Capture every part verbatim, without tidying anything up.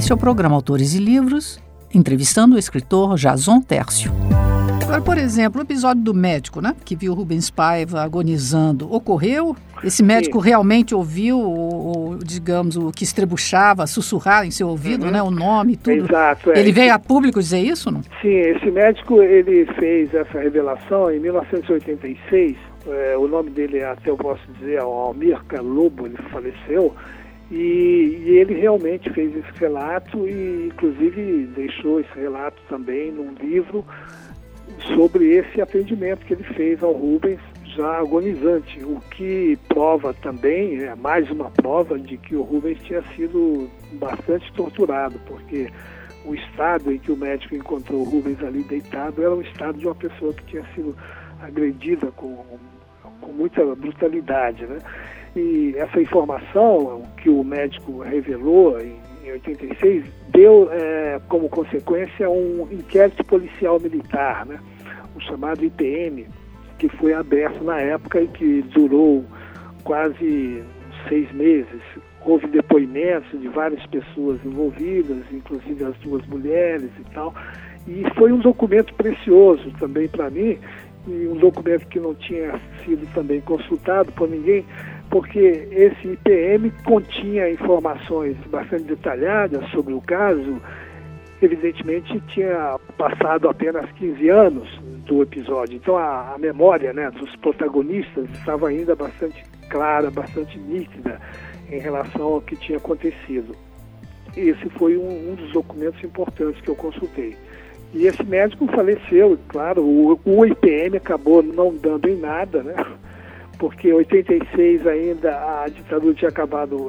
Este é o programa Autores e Livros, entrevistando o escritor Jason Tércio. Agora, por exemplo, o episódio do médico, né, que viu Rubens Paiva agonizando, ocorreu? Esse médico Sim. realmente ouviu, o, o, digamos, o que estrebuchava, sussurrar em seu ouvido, uhum. né, o nome, tudo? Exato. É. Ele veio a público dizer isso, não? Sim, esse médico, ele fez essa revelação em mil novecentos e oitenta e seis. É, o nome dele, até eu posso dizer, é o Almir Lobo, ele faleceu. E, e ele realmente fez esse relato e, inclusive, deixou esse relato também num livro sobre esse atendimento que ele fez ao Rubens já agonizante, o que prova também, é mais uma prova de que o Rubens tinha sido bastante torturado, porque o estado em que o médico encontrou o Rubens ali deitado era o estado de uma pessoa que tinha sido agredida com, com muita brutalidade, né? E essa informação que o médico revelou em, em oitenta e seis deu é, como consequência um inquérito policial militar, né? O chamado I P M, que foi aberto na época e que durou quase seis meses. Houve depoimentos de várias pessoas envolvidas, inclusive as duas mulheres e tal. E foi um documento precioso também para mim, e um documento que não tinha sido também consultado por ninguém, porque esse I P M continha informações bastante detalhadas sobre o caso. Evidentemente tinha passado apenas quinze anos do episódio, então a, a memória, né, dos protagonistas estava ainda bastante clara, bastante nítida em relação ao que tinha acontecido. Esse foi um, um dos documentos importantes que eu consultei. E esse médico faleceu, claro, o, o I P M acabou não dando em nada, né? Porque em oitenta e seis ainda a ditadura tinha acabado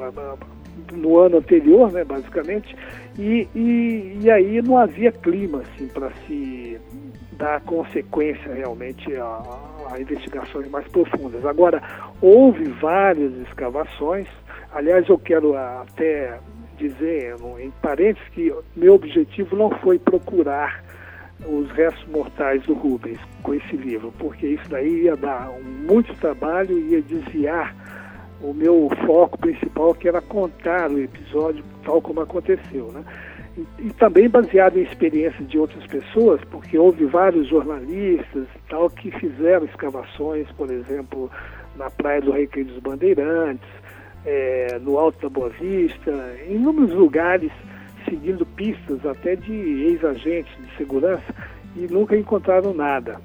no ano anterior, né, basicamente, e, e, e aí não havia clima assim, para se dar consequência realmente a, a investigações mais profundas. Agora, houve várias escavações, aliás, eu quero até dizer, em parênteses, que meu objetivo não foi procurar os restos mortais do Rubens com esse livro, porque isso daí ia dar muito trabalho e ia desviar o meu foco principal, que era contar o episódio tal como aconteceu, né? E, e também baseado em experiências de outras pessoas, porque houve vários jornalistas e tal que fizeram escavações, por exemplo, na Praia do Recreio dos Bandeirantes, é, no Alto da Boa Vista, em inúmeros lugares, seguindo pistas até de ex-agentes de segurança, e nunca encontraram nada.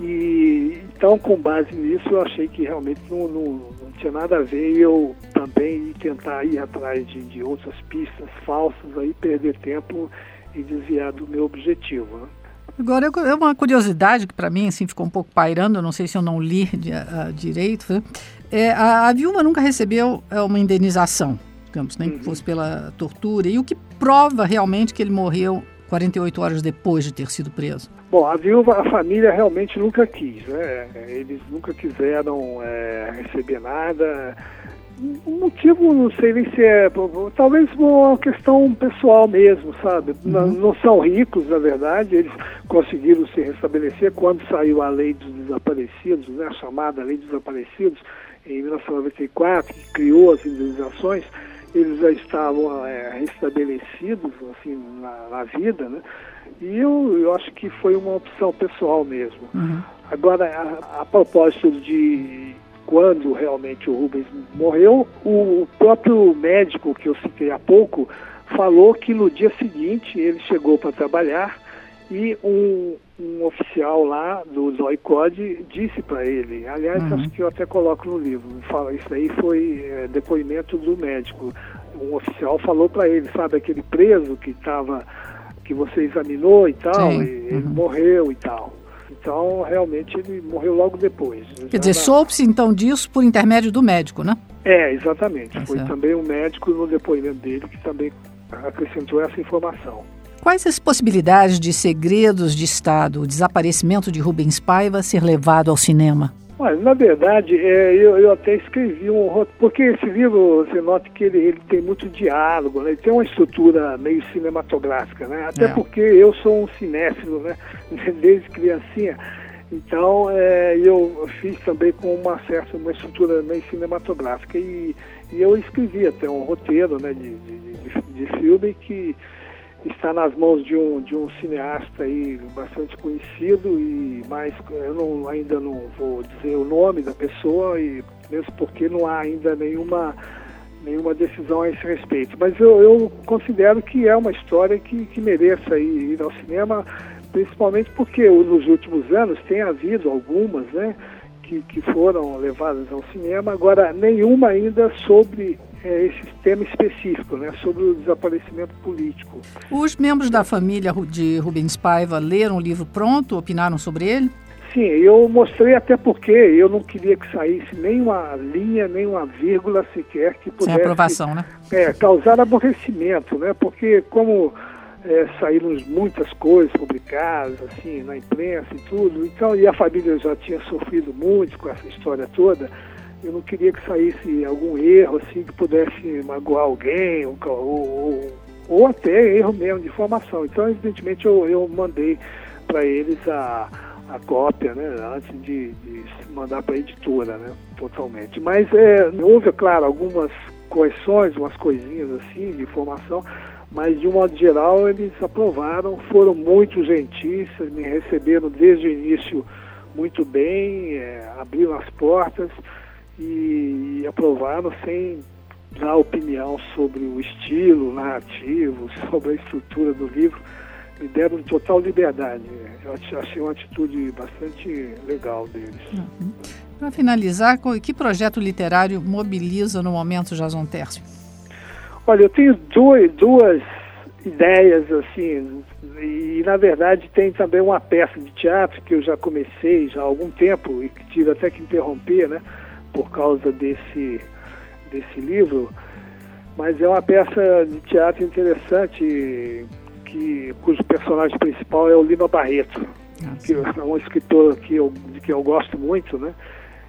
E então, com base nisso, eu achei que realmente não, não, não tinha nada a ver, e eu também tentar ir atrás de, de outras pistas falsas, aí perder tempo e desviar do meu objetivo, né? Agora, é uma curiosidade que para mim assim, ficou um pouco pairando, eu não sei se eu não li de, uh, direito, né? É, a, a viúva nunca recebeu é, uma indenização, digamos, nem que fosse pela tortura, e o que prova realmente que ele morreu quarenta e oito horas depois de ter sido preso? Bom, a viúva, a família realmente nunca quis, né? Eles nunca quiseram é, receber nada. O motivo, não sei nem se é, talvez uma questão pessoal mesmo, sabe? Uhum. Não, não são ricos, na verdade, eles conseguiram se restabelecer quando saiu a Lei dos Desaparecidos, né? A chamada Lei dos Desaparecidos, em mil novecentos e noventa e quatro, que criou as indenizações. Eles já estavam é, restabelecidos assim, na, na vida, né? E eu, eu acho que foi uma opção pessoal mesmo. Uhum. Agora, a, a propósito de quando realmente o Rubens morreu, o, o próprio médico que eu citei há pouco falou que no dia seguinte ele chegou para trabalhar e um, um oficial lá do ZOI-Code disse para ele, aliás, uhum. acho que eu até coloco no livro, fala, isso aí foi é, depoimento do médico. Um oficial falou para ele, sabe, aquele preso que estava, que você examinou e tal, Sim. e ele uhum. morreu e tal. Então, realmente, ele morreu logo depois. Quer dizer, na... soube-se então disso por intermédio do médico, né? É, exatamente. É foi certo. Também um médico no depoimento dele que também acrescentou essa informação. Quais as possibilidades de segredos de Estado, o desaparecimento de Rubens Paiva ser levado ao cinema? Olha, na verdade, é, eu, eu até escrevi um roteiro, porque esse livro, você nota que ele, ele tem muito diálogo, né? Ele tem uma estrutura meio cinematográfica, né? Até é. porque eu sou um cinéfilo, né? Desde criancinha. Então, é, eu fiz também com uma certa uma estrutura meio cinematográfica e, e eu escrevi até um roteiro, né? de, de, de de filme que está nas mãos de um, de um cineasta aí bastante conhecido, e mais eu não, ainda não vou dizer o nome da pessoa, e mesmo porque não há ainda nenhuma, nenhuma decisão a esse respeito. Mas eu, eu considero que é uma história que, que mereça ir, ir ao cinema, principalmente porque nos últimos anos tem havido algumas, né, que, que foram levadas ao cinema, agora nenhuma ainda sobre é, esse tema específico, né, sobre o desaparecimento político. Os membros da família de Rubens Paiva leram o livro pronto, opinaram sobre ele? Sim, eu mostrei, até porque eu não queria que saísse nem uma linha, nem uma vírgula sequer que pudesse... Sem aprovação, né? É, causar aborrecimento, né? Porque como é, saíram muitas coisas publicadas, assim, na imprensa e tudo, então, e a família já tinha sofrido muito com essa história toda, eu não queria que saísse algum erro, assim, que pudesse magoar alguém, ou, ou, ou até erro mesmo de informação. Então, evidentemente, eu, eu mandei para eles a... a cópia, né, antes de, de mandar para a editora, né, totalmente. Mas é, houve, claro, algumas correções, umas coisinhas assim de informação, mas de um modo geral eles aprovaram, foram muito gentis, me receberam desde o início muito bem, é, abriram as portas e, e aprovaram sem dar opinião sobre o estilo narrativo, sobre a estrutura do livro. Me deram total liberdade. Eu achei uma atitude bastante legal deles. Uhum. Para finalizar, que projeto literário mobiliza no momento Jason Tércio? Olha, eu tenho duas, duas ideias, assim, e na verdade tem também uma peça de teatro que eu já comecei já há algum tempo e que tive até que interromper, né, por causa desse, desse livro, mas é uma peça de teatro interessante, Que, cujo personagem principal é o Lima Barreto, ah, que é um escritor que eu, de que eu gosto muito, né?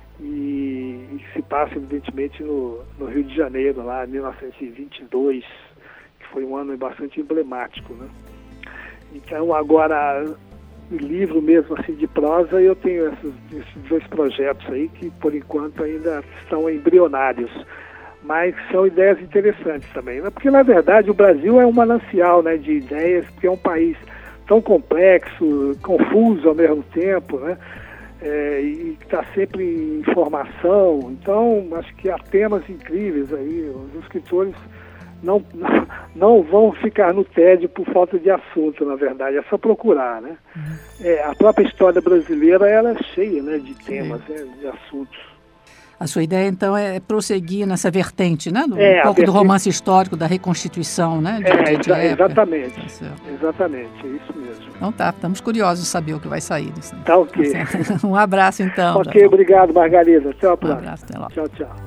E, e que se passa, evidentemente, no, no Rio de Janeiro, lá em mil novecentos e vinte e dois, que foi um ano bastante emblemático, né? Então, agora, o livro mesmo, assim, de prosa, eu tenho esses, esses dois projetos aí que, por enquanto, ainda estão embrionários, mas são ideias interessantes também, né? Porque, na verdade, o Brasil é um manancial, né, de ideias, porque é um país tão complexo, confuso ao mesmo tempo, né? É, e está sempre em formação. Então, acho que há temas incríveis aí. Os escritores não, não, não vão ficar no tédio por falta de assunto, na verdade. É só procurar, né? Uhum. É, a própria história brasileira, ela é cheia, né, de temas, né, de assuntos. A sua ideia, então, é prosseguir nessa vertente, né? Do, é, um pouco vertente... do romance histórico, da reconstituição, né? De, é, de, de exatamente. Tá, exatamente, é isso mesmo. Então tá, estamos curiosos de saber o que vai sair disso. Tá ok. Um abraço, então. Ok, obrigado, Margarida. Até a próxima. Um abraço, até lá. Tchau, tchau.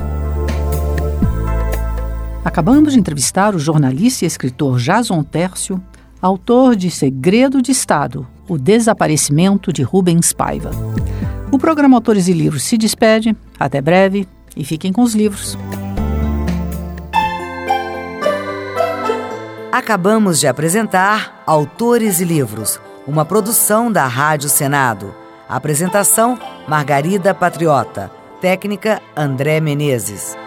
Acabamos de entrevistar o jornalista e escritor Jason Tércio, autor de Segredo de Estado, o desaparecimento de Rubens Paiva. O programa Autores e Livros se despede. Até breve e fiquem com os livros. Acabamos de apresentar Autores e Livros, uma produção da Rádio Senado. Apresentação: Margarida Patriota. Técnica: André Menezes.